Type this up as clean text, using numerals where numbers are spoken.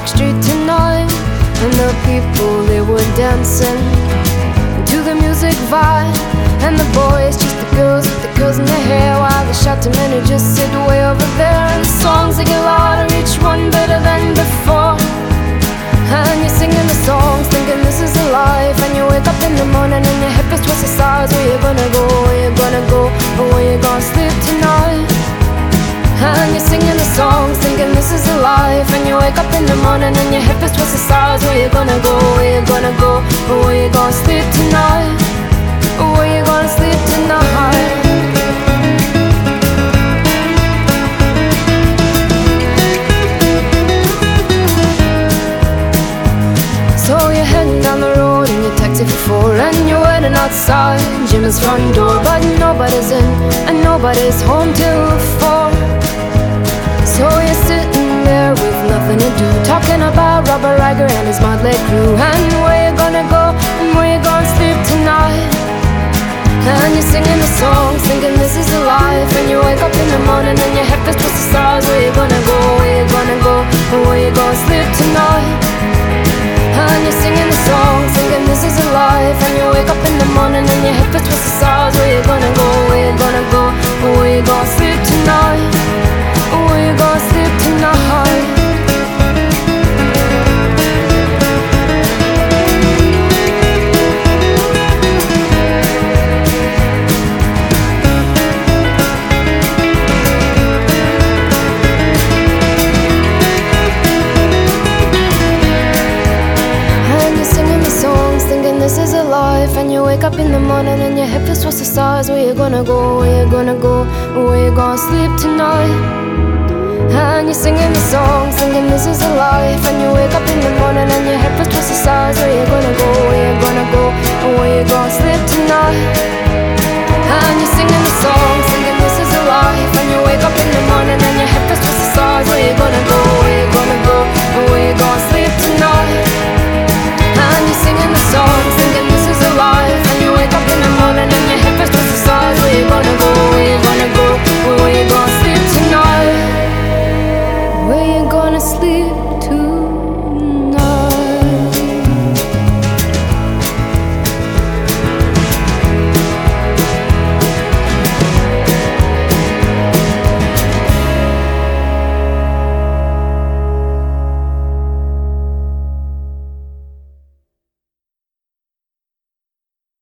Street tonight, and the people, they were dancing to the music vibe. And the boys chased the girls with the curls in their hair, while the shouting men who just sit way over there. And the songs, they get louder, each one better than before. And you're singing the songs, thinking this is a life. And you wake up in the morning and your hip is twisted sides. Where you gonna go, where you gonna go, or where you gonna sleep tonight? And you're singing the songs, thinking this is a life. And you wake up in the morning and your hip is twisted sides. Where you gonna go, where you gonna go, or where you gonna sleep tonight? Or where you gonna sleep tonight? So you're heading down the road in your taxi for four, and you're waiting outside Jimmy's front door. But nobody's in and nobody's home till 4. So you're sitting there with nothing to do, talking about Robert Riger and his motley crew. And where you gonna go and where you gonna sleep tonight? And you're singing the songs, thinking this is a life. And you wake up in the morning and your head is twisted stars. Where you gonna go, where you gonna go, or where you gonna sleep tonight? And you're singing the songs, thinking this is a life. And you wake up in the morning and your hip is twisted stars. Where you gonna go, where you gonna go, or where you gonna sleep tonight? Or where you gonna sleep tonight? This is a life. And you wake up in the morning and your hip is twisted the stars. Where you gonna go, where you gonna go, where you gonna sleep tonight? And you're singing the songs, thinking this is a life. And you wake up in the morning and your hip is twisted the stars. Where you gonna go, where you gonna go, where you gonna sleep tonight? And you're singing the songs, thinking this is a life. And you wake up in the morning and your hip is twisted the stars. Where you gonna go,